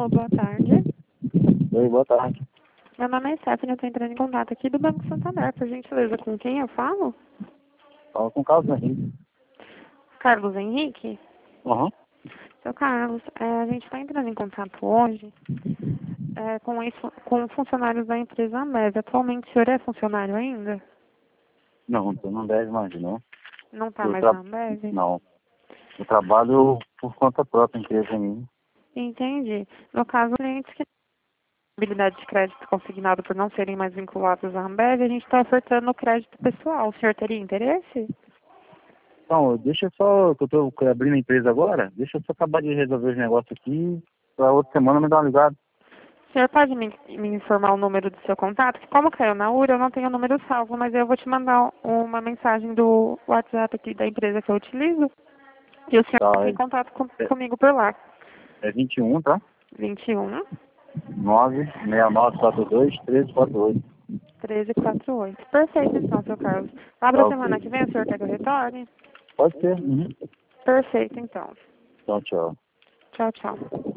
Alô, boa tarde. Oi, boa tarde. Meu nome é Stephanie, eu estou entrando em contato aqui do Banco Santander, por gentileza. Com quem eu falo? Fala com o Carlos Henrique. Carlos Henrique? Aham. Seu Carlos, a gente está entrando em contato hoje com funcionários da empresa Ambev. Atualmente o senhor é funcionário ainda? Não, eu não deve mais, não. Não está Eu mais tra... na Ambev? Não. Eu trabalho por conta própria, empresa minha. Entendi. No caso, clientes que têm habilidade de crédito consignado por não serem mais vinculados à Ambev, a gente está ofertando crédito pessoal. O senhor teria interesse? Então, deixa eu só, que eu tô abrindo a empresa agora, deixa eu só acabar de resolver os negócios aqui, pra outra semana me dar uma ligada. O senhor pode me informar o número do seu contato? Que como caiu na URA, eu não tenho o número salvo, mas eu vou te mandar uma mensagem do WhatsApp aqui da empresa que eu utilizo. E o senhor Tá, entra em contato comigo por lá. é 21, tá? 21 96942-1348. 1348. Perfeito, então, seu Carlos. Lá Tá, pra ok. semana que vem, o senhor quer que eu retorne? Pode ser. Uhum. Perfeito, então. Então, tchau. Tchau, tchau.